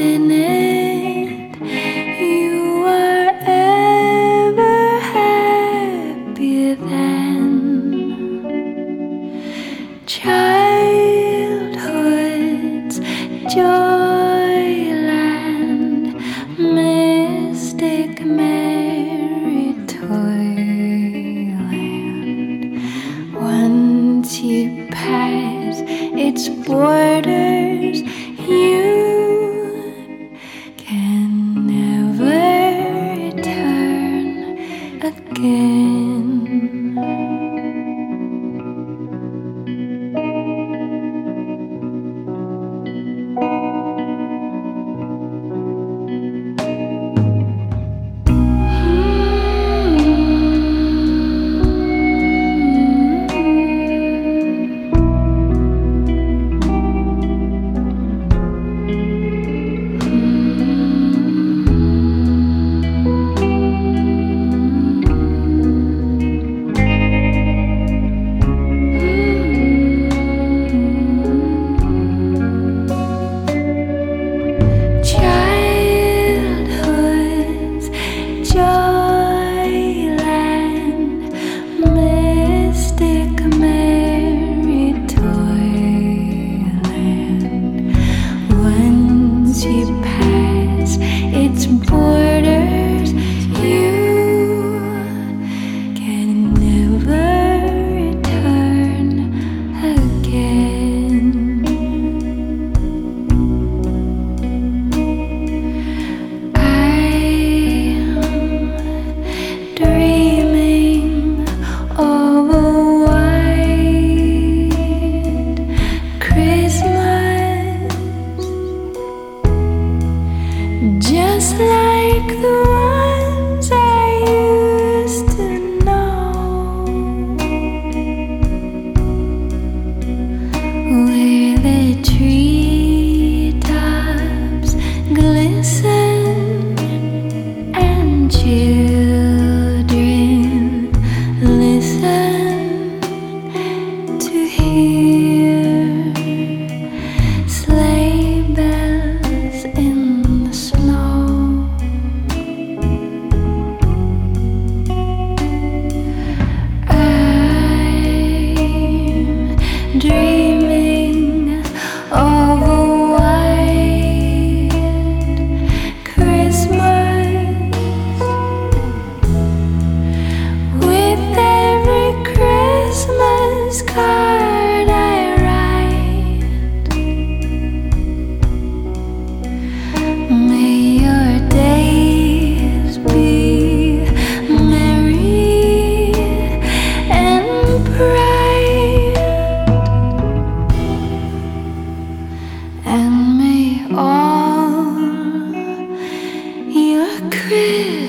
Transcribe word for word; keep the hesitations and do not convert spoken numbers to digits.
minute you are ever happy then. Childhood's joyland, mystic merry toyland. Once you pass its borders, you can never return again. Joyland, mystic merry toyland. Once you pass its borders, you can never return again. Dreaming of a white Christmas, just like the ones I used to know, where the treetops glisten and children listen to hear sleigh bells in the snow. I'm dreaming of a white Christmas, with every Christmas card I write. May your days be merry and bright, and may all your Christmas